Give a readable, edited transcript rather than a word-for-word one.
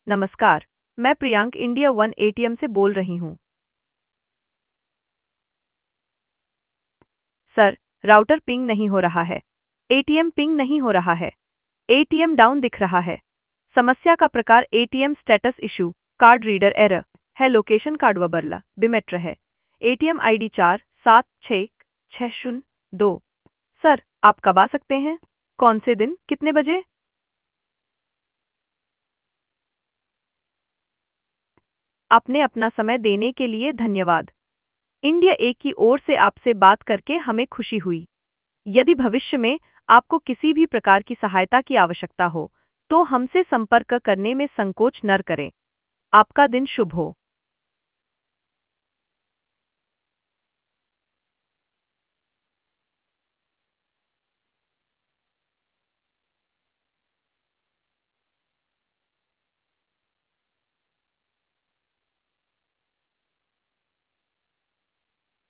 नमस्कार, मैं Priyank India one ATM से बोल रही हूँ। सर, राउटर पिंग नहीं हो रहा है। एटीएम पिंग नहीं हो रहा है। एटीएम डाउन दिख रहा है। समस्या का प्रकार ATM status issue, card reader error है। लोकेशन कार्ड वबरला बिमेट्र है। ATM ID 476602। सर, आप कब आ सकते हैं? कौन से दिन, कितने बजे? आपने अपना समय देने के लिए धन्यवाद। इंडिया ए की ओर से आपसे बात करके हमें खुशी हुई। यदि भविष्य में आपको किसी भी प्रकार की सहायता की आवश्यकता हो, तो हमसे संपर्क करने में संकोच न करें। आपका दिन शुभ हो।